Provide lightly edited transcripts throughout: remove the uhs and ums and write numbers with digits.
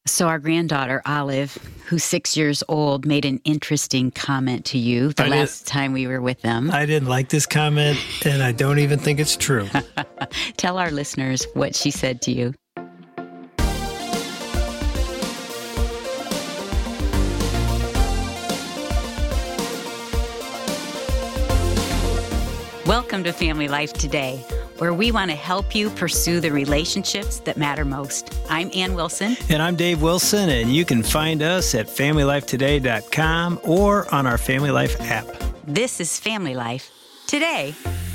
So our granddaughter, Olive, who's 6 years old, made an interesting comment to you the last time we were with them. I didn't like this comment, and I don't even think it's true. Tell our listeners what she said to you. Welcome to Family Life Today, where we want to help you pursue the relationships that matter most. I'm Ann Wilson. And I'm Dave Wilson, and you can find us at FamilyLifeToday.com or on our Family Life app. This is Family Life Today.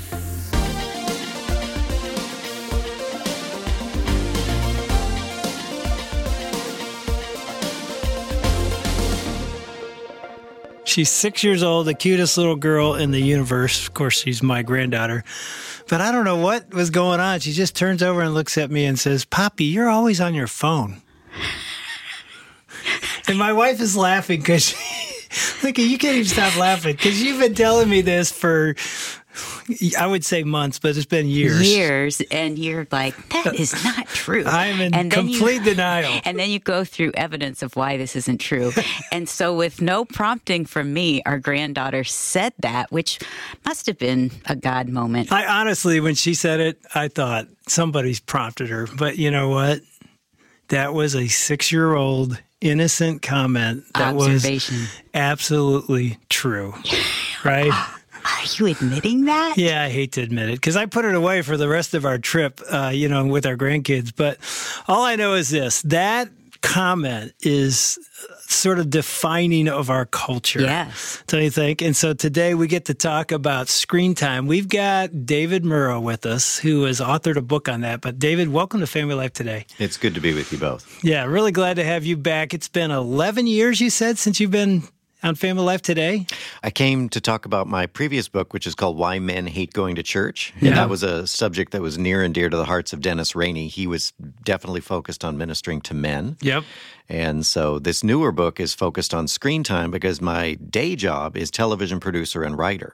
She's 6 years old, the cutest little girl in the universe. Of course, she's my granddaughter. But I don't know what was going on. She just turns over and looks at me and says, "Poppy, you're always on your phone." And my wife is laughing because look, you can't even stop laughing because you've been telling me this for, I would say months, but it's been years. Years, and you're like, that is not true. I'm in complete denial. And then you go through evidence of why this isn't true. And so with no prompting from me, our granddaughter said that, which must have been a God moment. I honestly, when she said it, I thought somebody's prompted her. But you know what? That was a 6-year-old innocent comment that was absolutely true, right? Are you admitting that? Yeah, I hate to admit it because I put it away for the rest of our trip, with our grandkids. But all I know is this, that comment is sort of defining of our culture. Yes. Don't you think? And so today we get to talk about screen time. We've got David Murrow with us, who has authored a book on that. But David, welcome to Family Life Today. It's good to be with you both. Yeah, really glad to have you back. It's been 11 years, you said, since you've been on Family Life Today? I came to talk about my previous book, which is called Why Men Hate Going to Church. Yeah. And that was a subject that was near and dear to the hearts of Dennis Rainey. He was definitely focused on ministering to men. Yep. And so this newer book is focused on screen time because my day job is television producer and writer.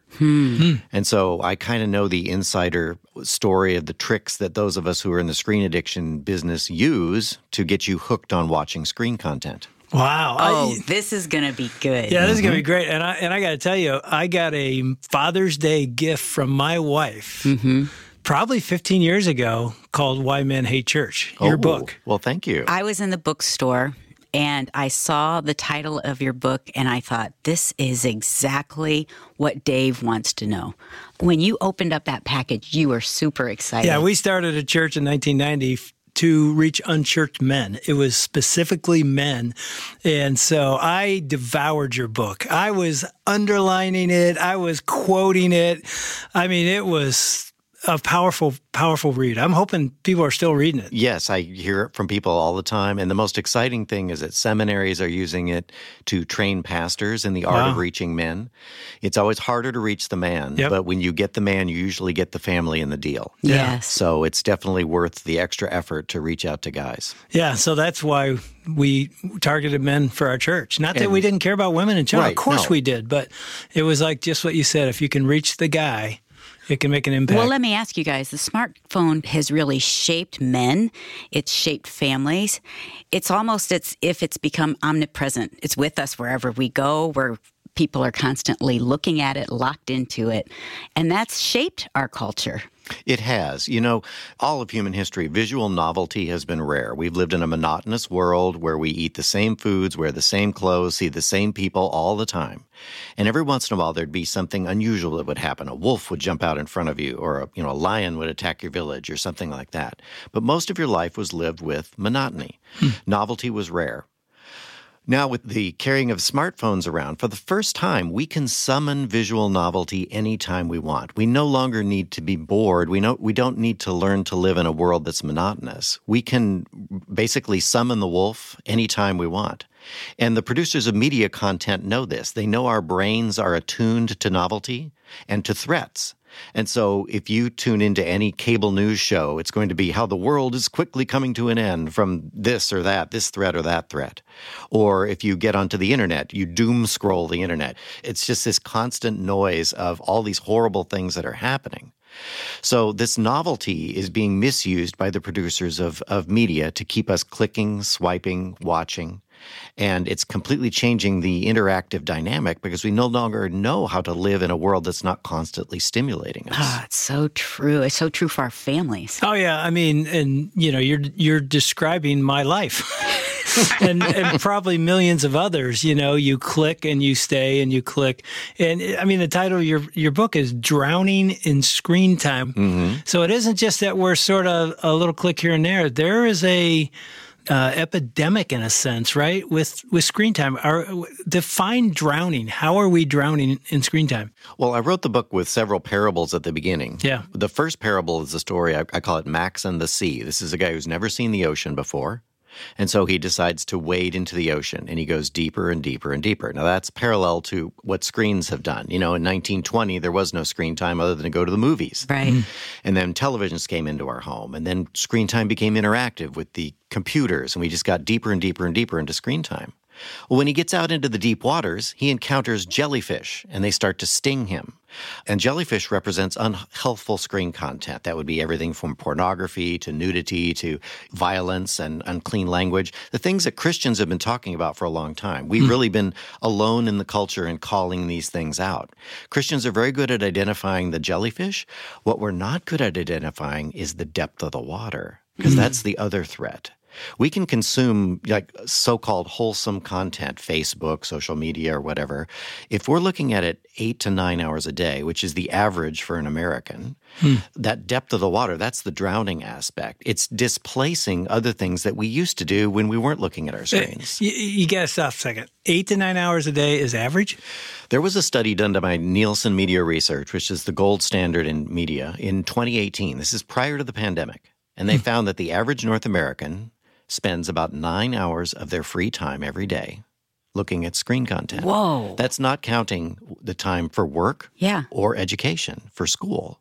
And so I kind of know the insider story of the tricks that those of us who are in the screen addiction business use to get you hooked on watching screen content. Wow. This is going to be good. Yeah, this is going to be great. And I got to tell you, I got a Father's Day gift from my wife probably 15 years ago called Why Men Hate Church, your book. Well, thank you. I was in the bookstore and I saw the title of your book and I thought, this is exactly what Dave wants to know. When you opened up that package, you were super excited. Yeah, we started a church in 1990 to reach unchurched men. It was specifically men. And so I devoured your book. I was underlining it. I was quoting it. I mean, it was a powerful, powerful read. I'm hoping people are still reading it. Yes, I hear it from people all the time. And the most exciting thing is that seminaries are using it to train pastors in the art of reaching men. It's always harder to reach the man, but when you get the man, you usually get the family in the deal. Yes. So it's definitely worth the extra effort to reach out to guys. Yeah, so that's why we targeted men for our church. Not that we didn't care about women and children. Of course we did, but it was like just what you said. If you can reach the guy, it can make an impact. Well, let me ask you guys, the smartphone has really shaped men. It's shaped families. It's almost as if it's become omnipresent. It's with us wherever we go, where people are constantly looking at it, locked into it. And that's shaped our culture. It has. You know, all of human history, visual novelty has been rare. We've lived in a monotonous world where we eat the same foods, wear the same clothes, see the same people all the time. And every once in a while, there'd be something unusual that would happen. A wolf would jump out in front of you, or a lion would attack your village, or something like that. But most of your life was lived with monotony. Novelty was rare. Now, with the carrying of smartphones around, for the first time, we can summon visual novelty anytime we want. We no longer need to be bored. We don't need to learn to live in a world that's monotonous. We can basically summon the wolf anytime we want. And the producers of media content know this. They know our brains are attuned to novelty and to threats. And so if you tune into any cable news show, it's going to be how the world is quickly coming to an end from this or that, this threat or that threat. Or if you get onto the internet, you doom scroll the internet. It's just this constant noise of all these horrible things that are happening. So this novelty is being misused by the producers of media to keep us clicking, swiping, watching. And it's completely changing the interactive dynamic because we no longer know how to live in a world that's not constantly stimulating us. Ah, it's so true. It's so true for our families. Oh yeah, I mean, and you're describing my life. and probably millions of others. You click and you stay and you click. And I mean, the title of your book is Drowning in Screen Time. Mm-hmm. So it isn't just that we're sort of a little click here and there. There is a epidemic in a sense, right? With screen time. Define drowning. How are we drowning in screen time? Well, I wrote the book with several parables at the beginning. Yeah. The first parable is the story, I call it Max and the Sea. This is a guy who's never seen the ocean before. And so he decides to wade into the ocean, and he goes deeper and deeper and deeper. Now, that's parallel to what screens have done. In 1920, there was no screen time other than to go to the movies. Right. Mm. And then televisions came into our home, and then screen time became interactive with the computers, and we just got deeper and deeper and deeper into screen time. Well, when he gets out into the deep waters, he encounters jellyfish, and they start to sting him. And jellyfish represents unhealthful screen content. That would be everything from pornography to nudity to violence and unclean language, the things that Christians have been talking about for a long time. We've really been alone in the culture in calling these things out. Christians are very good at identifying the jellyfish. What we're not good at identifying is the depth of the water, because that's the other threat. We can consume like so-called wholesome content, Facebook, social media, or whatever. If we're looking at it 8 to 9 hours a day, which is the average for an American, that depth of the water, that's the drowning aspect. It's displacing other things that we used to do when we weren't looking at our screens. You got to stop a second. 8 to 9 hours a day is average? There was a study done by Nielsen Media Research, which is the gold standard in media, in 2018. This is prior to the pandemic. And they found that the average North American spends about 9 hours of their free time every day looking at screen content. Whoa. That's not counting the time for work or education, for school.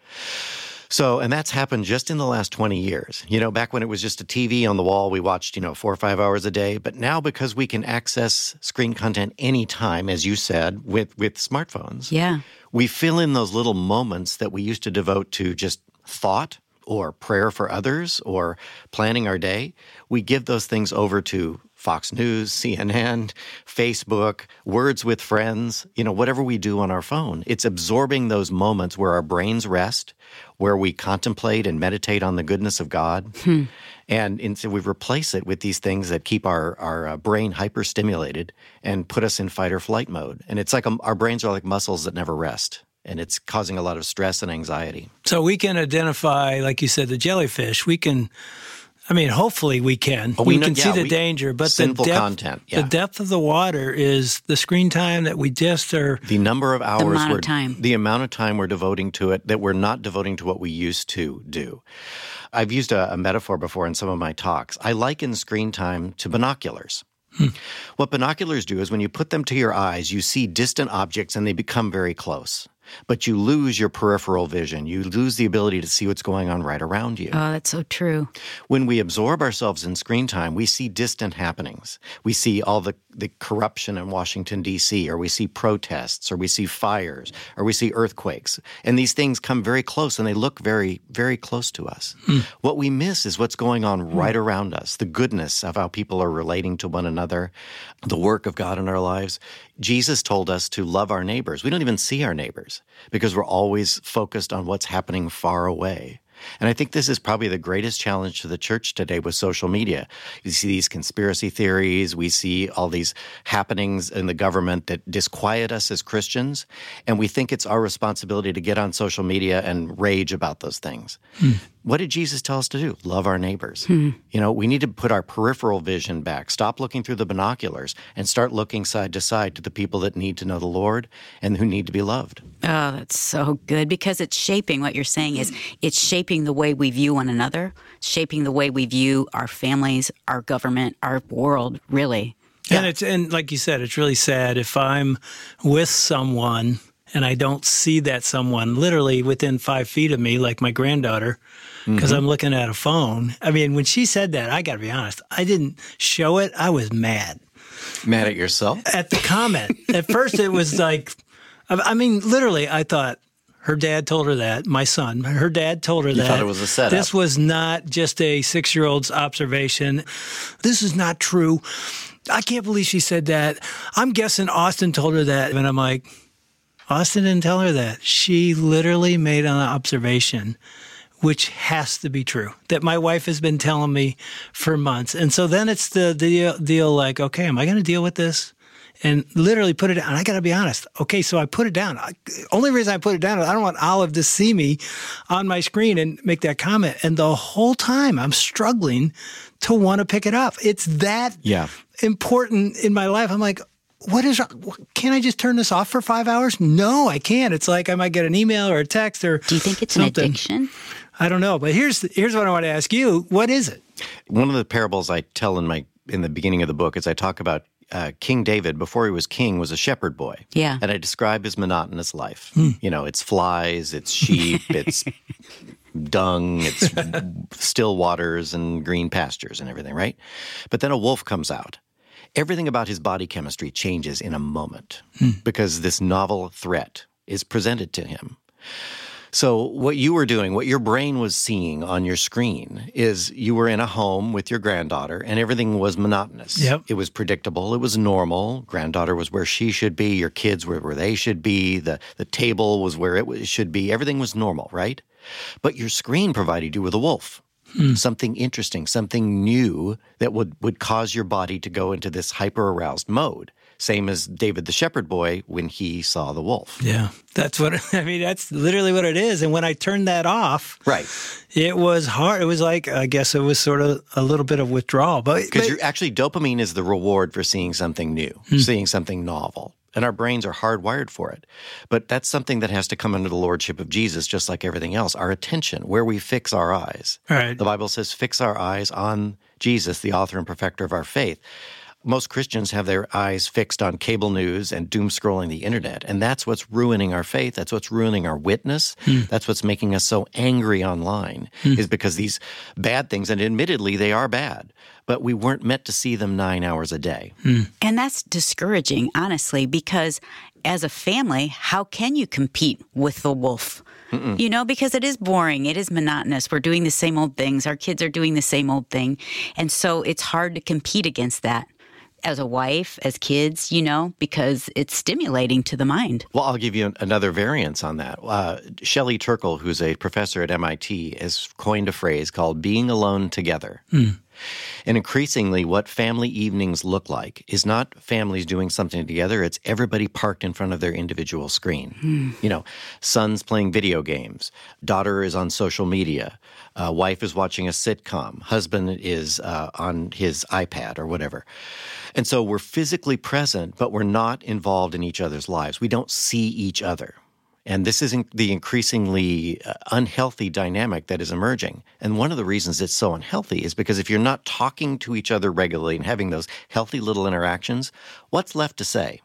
So, and that's happened just in the last 20 years. Back when it was just a TV on the wall, we watched, 4 or 5 hours a day. But now because we can access screen content anytime, as you said, with smartphones, we fill in those little moments that we used to devote to just thought or prayer for others or planning our day. We give those things over to Fox News, CNN, Facebook, words with friends, whatever we do on our phone. It's absorbing those moments where our brains rest, where we contemplate and meditate on the goodness of God. And so we replace it with these things that keep our brain hyper-stimulated and put us in fight or flight mode. And it's like our brains are like muscles that never rest. And it's causing a lot of stress and anxiety. So we can identify, like you said, the jellyfish. Hopefully we can. We can see the danger, but sinful content. The depth of the water is the screen time that we just are. The number of hours, the amount of time we're devoting to it that we're not devoting to what we used to do. I've used a metaphor before in some of my talks. I liken screen time to binoculars. What binoculars do is when you put them to your eyes, you see distant objects and they become very close. But you lose your peripheral vision. You lose the ability to see what's going on right around you. Oh, that's so true. When we absorb ourselves in screen time, we see distant happenings. We see all the corruption in Washington, D.C., or we see protests, or we see fires, or we see earthquakes. And these things come very close, and they look very, very close to us. What we miss is what's going on right around us, the goodness of how people are relating to one another, the work of God in our lives. Jesus told us to love our neighbors. We don't even see our neighbors because we're always focused on what's happening far away. And I think this is probably the greatest challenge to the church today with social media. You see these conspiracy theories. We see all these happenings in the government that disquiet us as Christians. And we think it's our responsibility to get on social media and rage about those things. What did Jesus tell us to do? Love our neighbors. We need to put our peripheral vision back, stop looking through the binoculars, and start looking side to side to the people that need to know the Lord and who need to be loved. Oh, that's so good, because it's shaping, what you're saying is it's shaping the way we view one another, shaping the way we view our families, our government, our world, really. Yeah. And like you said, it's really sad if I'm with someone and I don't see that someone literally within 5 feet of me, like my granddaughter, because I'm looking at a phone. When she said that, I got to be honest, I didn't show it. I was mad. Mad at yourself? At the comment. At first, it was like, literally, I thought, Her dad told her that. My son, her dad told her that. You thought it was a setup. This was not just a 6-year-old's observation. This is not true. I can't believe she said that. I'm guessing Austin told her that. And I'm like, Austin didn't tell her that. She literally made an observation, which has to be true, that my wife has been telling me for months. And so then it's the deal like, okay, am I going to deal with this? And literally put it down. I got to be honest. Okay, so I put it down. Only reason I put it down is I don't want Olive to see me on my screen and make that comment. And the whole time I'm struggling to want to pick it up. It's that important in my life. I'm like, can't I just turn this off for 5 hours? No, I can't. It's like I might get an email or a text or Do you think it's something. an addiction? I don't know. But here's what I want to ask you. What is it? One of the parables I tell in the beginning of the book is I talk about King David, before he was king, was a shepherd boy. Yeah. And I describe his monotonous life. You know, it's flies, it's sheep, it's dung, it's still waters and green pastures and everything, right? But then a wolf comes out. Everything about his body chemistry changes in a moment because this novel threat is presented to him. So what you were doing, what your brain was seeing on your screen is you were in a home with your granddaughter and everything was monotonous. Yep. It was predictable. It was normal. Granddaughter was where she should be. Your kids were where they should be. The table was where it should be. Everything was normal, right? But your screen provided you with a wolf. Something interesting, something new that would cause your body to go into this hyper-aroused mode. Same as David the shepherd boy when he saw the wolf. Yeah, that's literally what it is. And when I turned that off, right, it was hard. It was like, I guess it was sort of a little bit of withdrawal. Because actually dopamine is the reward for seeing something new, seeing something novel. And our brains are hardwired for it. But that's something that has to come under the lordship of Jesus, just like everything else. Our attention, where we fix our eyes. Right. The Bible says, fix our eyes on Jesus, the author and perfecter of our faith. Most Christians have their eyes fixed on cable news and doom scrolling the internet. And that's what's ruining our faith. That's what's ruining our witness. That's what's making us so angry online is because these bad things, and admittedly they are bad, but we weren't meant to see them 9 hours a day. And that's discouraging, honestly, because as a family, how can you compete with the wolf? You know, because it is boring. It is monotonous. We're doing the same old things. Our kids are doing the same old thing. And so it's hard to compete against that. As a wife, as kids, you know, because it's stimulating to the mind. Well, I'll give you another variance on that. Shelley Turkle, who's a professor at MIT, has coined a phrase called being alone together. And increasingly, what family evenings look like is not families doing something together. It's everybody parked in front of their individual screen. You know, son's playing video games. Daughter is on social media. Wife is watching a sitcom. Husband is on his iPad or whatever. And so we're physically present, but we're not involved in each other's lives. We don't see each other. And this is the increasingly unhealthy dynamic that is emerging. And one of the reasons it's so unhealthy is because if you're not talking to each other regularly and having those healthy little interactions, what's left to say?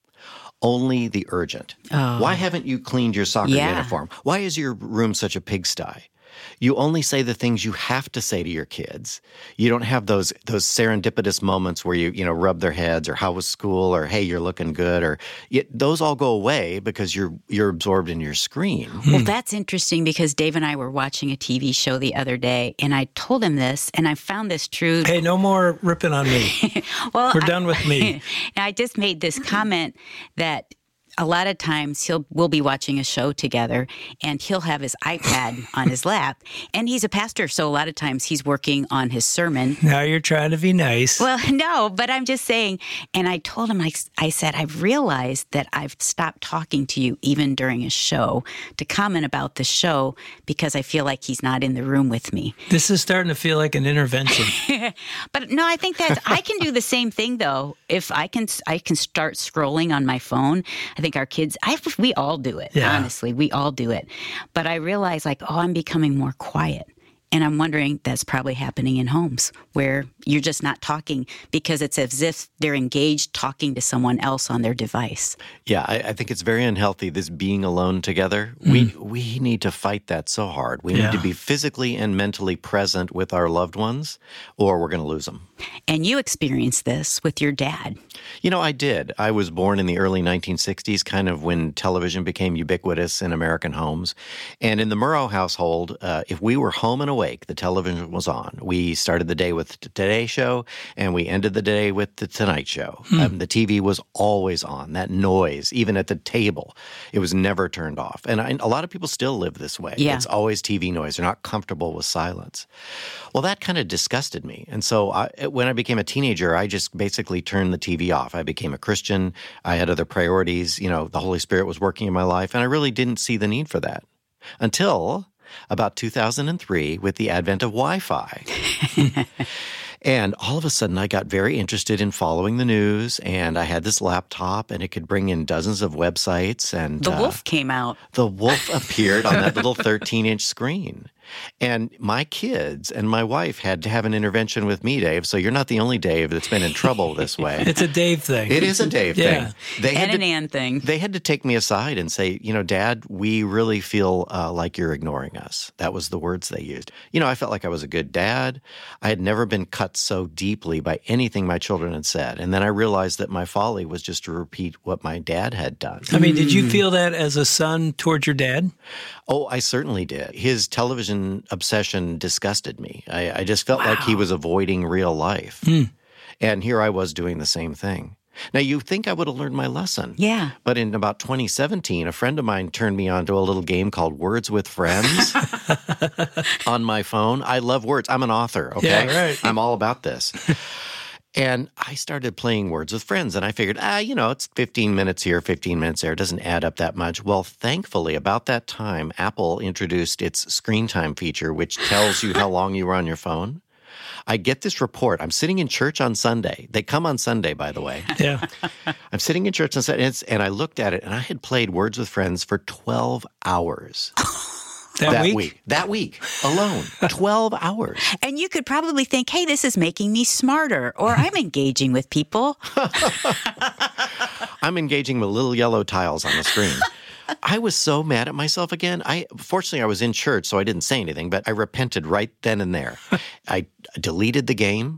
Only the urgent. Why haven't you cleaned your soccer uniform? Why is your room such a pigsty? You only say the things you have to say to your kids. You don't have those serendipitous moments where you rub their heads or how was school or hey, you're looking good or those all go away because you're absorbed in your screen. Well, that's interesting because Dave and I were watching a TV show the other day and I told him this and I found this true. Hey, no more ripping on me. Well, we're done with me. I just made this comment that a lot of times we'll be watching a show together and he'll have his iPad on his lap. And he's a pastor, so a lot of times he's working on his sermon. Now you're trying to be nice. Well, no, but I'm just saying. And I told him, I said, I've realized that I've stopped talking to you even during a show to comment about the show because I feel like he's not in the room with me. This is starting to feel like an intervention. But no, I think that I can do the same thing, though. If I can start scrolling on my phone. I think our kids, we all do it, honestly. We all do it. But I realize I'm becoming more quiet. And I'm wondering that's probably happening in homes where you're just not talking because it's as if they're engaged talking to someone else on their device. Yeah, I think it's very unhealthy, this being alone together. We need to fight that so hard. We need to be physically and mentally present with our loved ones or we're going to lose them. And you experienced this with your dad. You know, I did. I was born in the early 1960s, kind of when television became ubiquitous in American homes. And in the Murrow household, if we were home and awake, the television was on. We started the day with the Today Show, and we ended the day with the Tonight Show. The TV was always on. That noise, even at the table, it was never turned off. And a lot of people still live this way. Yeah. It's always TV noise. They're not comfortable with silence. Well, that kind of disgusted me. And so when I became a teenager, I just basically turned the TV off. I became a Christian. I had other priorities. You know, the Holy Spirit was working in my life, and I really didn't see the need for that until about 2003 with the advent of Wi-Fi. And all of a sudden, I got very interested in following the news, and I had this laptop, and it could bring in dozens of websites. And The wolf came out. The wolf appeared on that little 13-inch screen. And my kids and my wife had to have an intervention with me, Dave. So you're not the only Dave that's been in trouble this way. It's a Dave thing. It is a Dave thing. And an Ann thing. They had to take me aside and say, you know, Dad, we really feel like you're ignoring us. That was the words they used. You know, I felt like I was a good dad. I had never been cut so deeply by anything my children had said. And then I realized that my folly was just to repeat what my dad had done. I mean, did you feel that as a son towards your dad? Oh, I certainly did. His television obsession disgusted me. I just felt like he was avoiding real life. And here I was doing the same thing. Now, you think I would have learned my lesson. Yeah. But in about 2017, a friend of mine turned me on to a little game called Words with Friends on my phone. I love words. I'm an author, okay? Yeah, right. I'm all about this. And I started playing Words with Friends, and I figured, you know, it's 15 minutes here, 15 minutes there. It doesn't add up that much. Well, thankfully, about that time, Apple introduced its screen time feature, which tells you how long you were on your phone. I get this report. I'm sitting in church on Sunday. They come on Sunday, by the way. Yeah. I'm sitting in church on Sunday, and I looked at it, and I had played Words with Friends for 12 hours. That week alone, 12 hours. And you could probably think, hey, this is making me smarter, or I'm engaging with people. I'm engaging with little yellow tiles on the screen. I was so mad at myself again. Fortunately, I was in church, so I didn't say anything, but I repented right then and there. I deleted the game.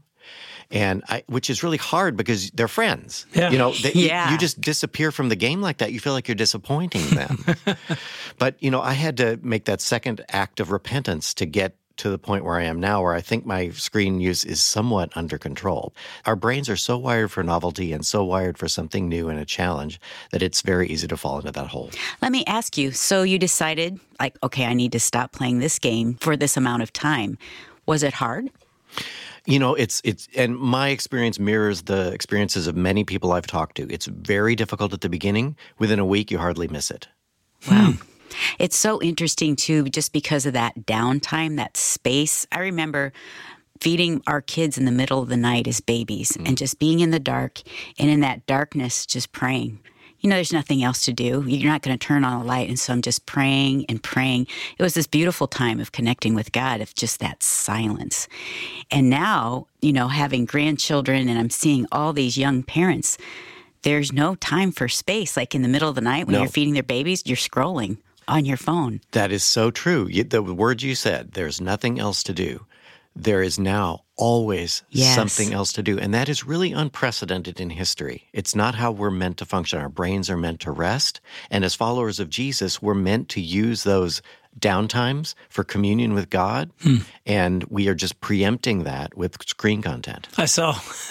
Which is really hard because they're friends. Yeah. You know, you just disappear from the game like that. You feel like you're disappointing them. But, you know, I had to make that second act of repentance to get to the point where I am now, where I think my screen use is somewhat under control. Our brains are so wired for novelty and so wired for something new and a challenge that it's very easy to fall into that hole. Let me ask you, so you decided, like, okay, I need to stop playing this game for this amount of time. Was it hard? You know, and my experience mirrors the experiences of many people I've talked to. It's very difficult at the beginning. Within a week, you hardly miss it. Wow. It's so interesting, too, just because of that downtime, that space. I remember feeding our kids in the middle of the night as babies and just being in the dark and in that darkness, just praying. You know, there's nothing else to do. You're not going to turn on a light. And so I'm just praying and praying. It was this beautiful time of connecting with God, of just that silence. And now, you know, having grandchildren and I'm seeing all these young parents, there's no time for space. Like in the middle of the night when you're feeding their babies, you're scrolling on your phone. That is so true. The word you said, there's nothing else to do. There is now always something else to do. And that is really unprecedented in history. It's not how we're meant to function. Our brains are meant to rest. And as followers of Jesus, we're meant to use those downtimes for communion with God. And we are just preempting that with screen content. I saw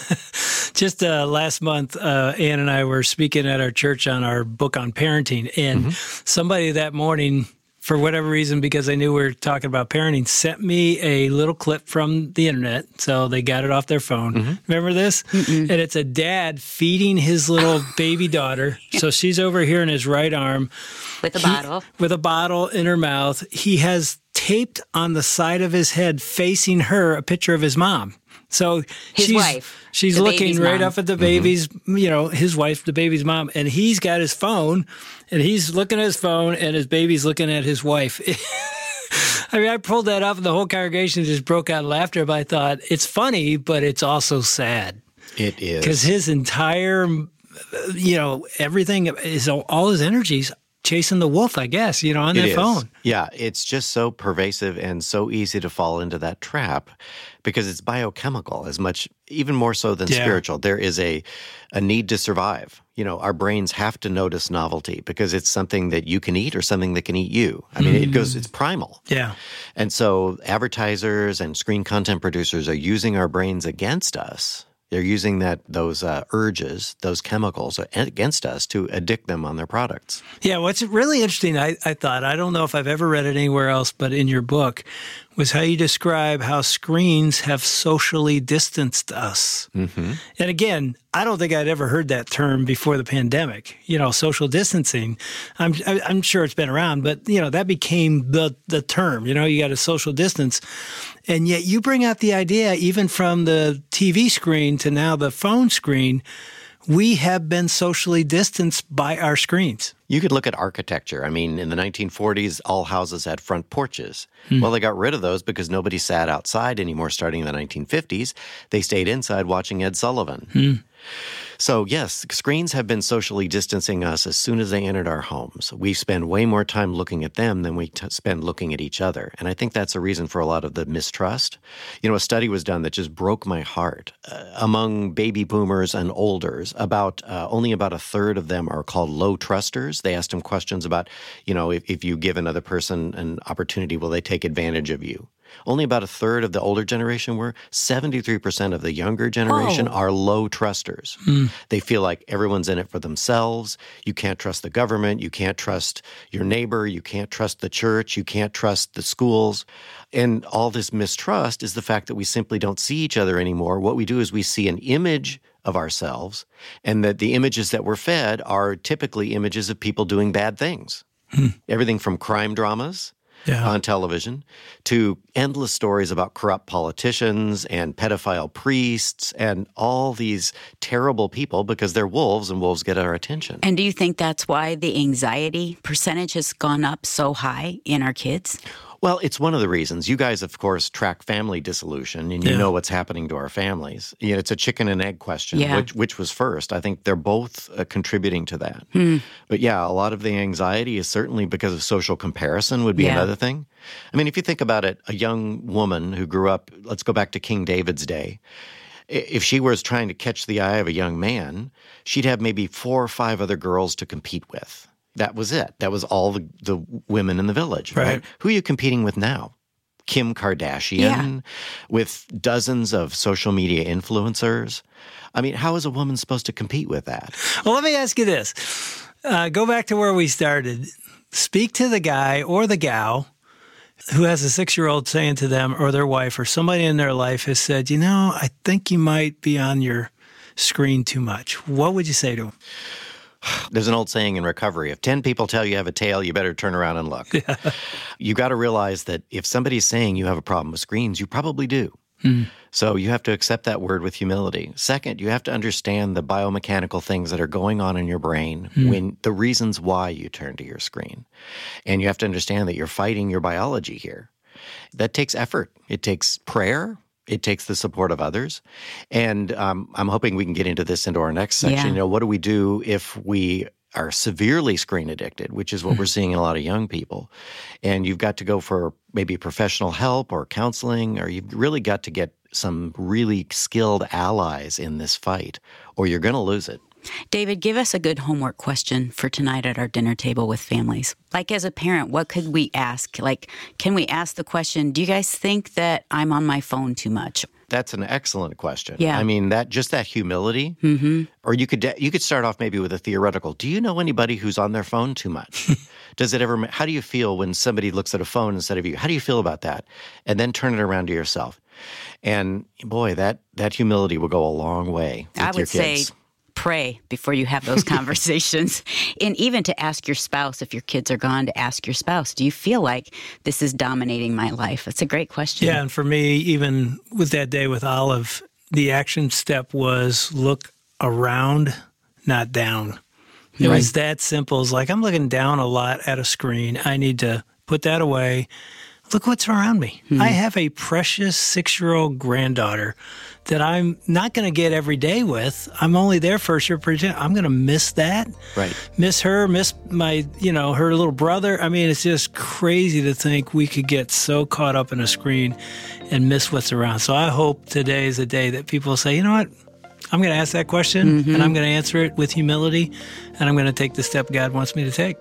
just last month, Ann and I were speaking at our church on our book on parenting. And somebody that morning, for whatever reason, because I knew we were talking about parenting, sent me a little clip from the internet. So they got it off their phone. Remember this? And it's a dad feeding his little baby daughter. So she's over here in his right arm. With a bottle. With a bottle in her mouth. He has taped on the side of his head, facing her, a picture of his mom. So his wife. She's looking right up at the baby's, you know, his wife, the baby's mom, and he's got his phone, and he's looking at his phone, and his baby's looking at his wife. I mean, I pulled that up, and the whole congregation just broke out in laughter, but I thought, it's funny, but it's also sad. It is. Because his entire, you know, everything, all his energies chasing the wolf, I guess, on their phone. Yeah, it's just so pervasive and so easy to fall into that trap because it's biochemical as much, even more so than spiritual. There is a need to survive. Our brains have to notice novelty because it's something that you can eat or something that can eat you. I mean, it's primal. Yeah. And so advertisers and screen content producers are using our brains against us. They're using those urges, those chemicals against us to addict them on their products. Yeah, what's really interesting, I thought, I don't know if I've ever read it anywhere else, but in your book, was how you describe how screens have socially distanced us. Mm-hmm. And again, I don't think I'd ever heard that term before the pandemic. Social distancing. I'm sure it's been around, but that became the term. You got a social distance, and yet you bring out the idea, even from the TV screen to now the phone screen, we have been socially distanced by our screens. You could look at architecture. I mean, in the 1940s, all houses had front porches. Well, they got rid of those because nobody sat outside anymore starting in the 1950s. They stayed inside watching Ed Sullivan. So, yes, screens have been socially distancing us as soon as they entered our homes. We spend way more time looking at them than we spend looking at each other. And I think that's a reason for a lot of the mistrust. A study was done that just broke my heart. Among baby boomers and olders, only about a third of them are called low trusters. They asked them questions about, if you give another person an opportunity, will they take advantage of you? Only about a third of the older generation were. 73% of the younger generation are low trusters. They feel like everyone's in it for themselves. You can't trust the government. You can't trust your neighbor. You can't trust the church. You can't trust the schools. And all this mistrust is the fact that we simply don't see each other anymore. What we do is we see an image of ourselves, and that the images that we're fed are typically images of people doing bad things. Everything from crime dramas on television to endless stories about corrupt politicians and pedophile priests and all these terrible people because they're wolves and wolves get our attention. And do you think that's why the anxiety percentage has gone up so high in our kids? Well, it's one of the reasons. You guys, of course, track family dissolution, and you know what's happening to our families. It's a chicken and egg question. Which was first? I think they're both contributing to that. But a lot of the anxiety is certainly because of social comparison would be another thing. I mean, if you think about it, a young woman who grew up, let's go back to King David's day. If she was trying to catch the eye of a young man, she'd have maybe 4 or 5 other girls to compete with. That was it. That was all the women in the village, right? Who are you competing with now? Kim Kardashian, with dozens of social media influencers. I mean, how is a woman supposed to compete with that? Well, let me ask you this. Go back to where we started. Speak to the guy or the gal who has a 6-year-old saying to them, or their wife or somebody in their life has said, I think you might be on your screen too much. What would you say to them? There's an old saying in recovery, if 10 people tell you have a tail, you better turn around and look. You got to realize that if somebody's saying you have a problem with screens, you probably do. So you have to accept that word with humility. Second, you have to understand the biomechanical things that are going on in your brain when the reasons why you turn to your screen. And you have to understand that you're fighting your biology here. That takes effort. It takes prayer. It takes the support of others. And I'm hoping we can get into our next section. What do we do if we are severely screen addicted, which is what we're seeing in a lot of young people. And you've got to go for maybe professional help or counseling, or you've really got to get some really skilled allies in this fight, or you're going to lose it. David, give us a good homework question for tonight at our dinner table with families. Like, as a parent, what could we ask? Like, can we ask the question, do you guys think that I'm on my phone too much? That's an excellent question. Yeah. I mean, that humility, or you could start off maybe with a theoretical. Do you know anybody who's on their phone too much? How do you feel when somebody looks at a phone instead of you? How do you feel about that? And then turn it around to yourself. And boy, that humility will go a long way with I would your kids. say pray before you have those conversations. And even to ask your spouse, if your kids are gone, to ask your spouse, do you feel like this is dominating my life? That's a great question. Yeah, and for me, even with that day with Olive, the action step was look around, not down. It was that simple. It's like, I'm looking down a lot at a screen. I need to put that away, look what's around me. I have a precious 6-year-old granddaughter that I'm not going to get every day with. I'm only there for a short period of time. I'm going to miss that. Right. Miss her, miss my, her little brother. I mean, it's just crazy to think we could get so caught up in a screen and miss what's around. So I hope today is a day that people say, you know what? I'm going to ask that question and I'm going to answer it with humility, and I'm going to take the step God wants me to take.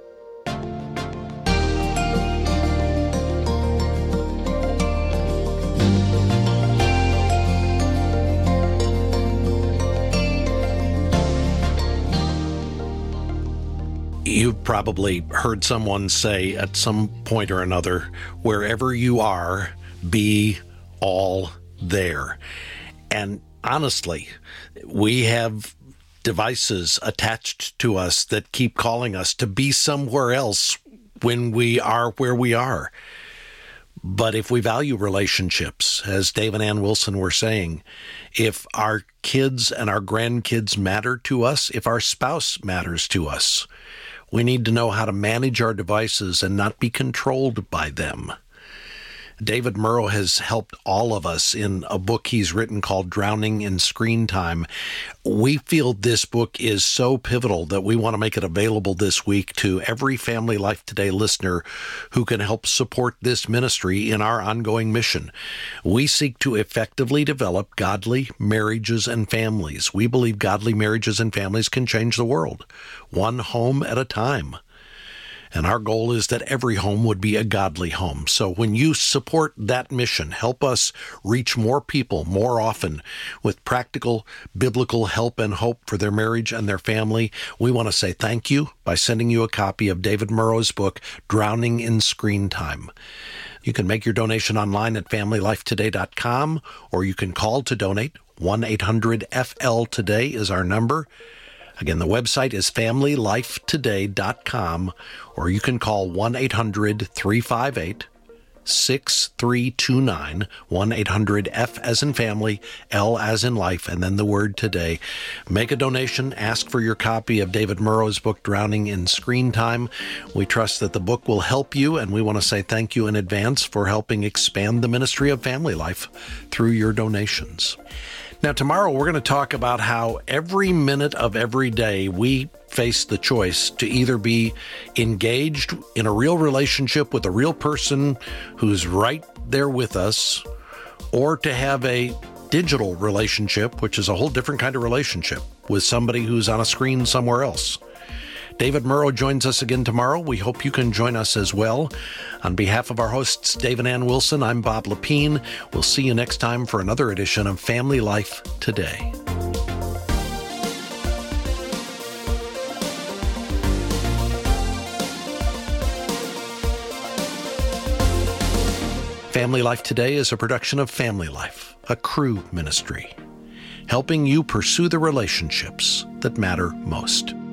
You've probably heard someone say at some point or another, wherever you are, be all there. And honestly, we have devices attached to us that keep calling us to be somewhere else when we are where we are. But if we value relationships, as Dave and Ann Wilson were saying, if our kids and our grandkids matter to us, if our spouse matters to us, we need to know how to manage our devices and not be controlled by them. David Murrow has helped all of us in a book he's written called Drowning in Screen Time. We feel this book is so pivotal that we want to make it available this week to every Family Life Today listener who can help support this ministry in our ongoing mission. We seek to effectively develop godly marriages and families. We believe godly marriages and families can change the world, one home at a time. And our goal is that every home would be a godly home. So when you support that mission, help us reach more people more often with practical biblical help and hope for their marriage and their family. We want to say thank you by sending you a copy of David Murrow's book, Drowning in Screen Time. You can make your donation online at FamilyLifeToday.com, or you can call to donate. 1-800-FL-TODAY is our number. Again, the website is FamilyLifeToday.com, or you can call 1-800-358-6329, 1-800-F as in family, L as in life, and then the word today. Make a donation. Ask for your copy of David Murrow's book, Drowning in Screen Time. We trust that the book will help you, and we want to say thank you in advance for helping expand the ministry of Family Life through your donations. Now, tomorrow we're going to talk about how every minute of every day we face the choice to either be engaged in a real relationship with a real person who's right there with us, or to have a digital relationship, which is a whole different kind of relationship with somebody who's on a screen somewhere else. David Murrow joins us again tomorrow. We hope you can join us as well. On behalf of our hosts, Dave and Ann Wilson, I'm Bob Lepine. We'll see you next time for another edition of Family Life Today. Family Life Today is a production of Family Life, a Cru ministry, helping you pursue the relationships that matter most.